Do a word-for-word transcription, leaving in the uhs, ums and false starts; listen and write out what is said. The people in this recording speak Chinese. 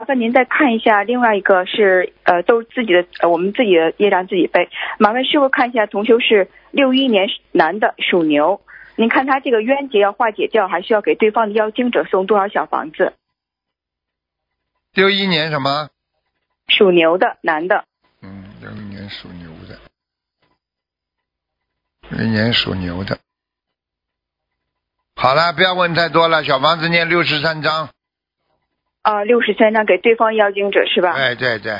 烦您再看一下，另外一个是呃，都是自己的，呃，我们自己的业障自己背。麻烦师傅看一下，同修是六一年男的，属牛。您看他这个冤结要化解掉，还需要给对方的妖精者送多少小房子？ 六一年什么？ 属牛的男的。 嗯，六一年属牛的，六一年属牛的。好了，不要问太多了，小房子念六十三章。 啊、呃，六十三张给对方妖精者是吧？ 对对对。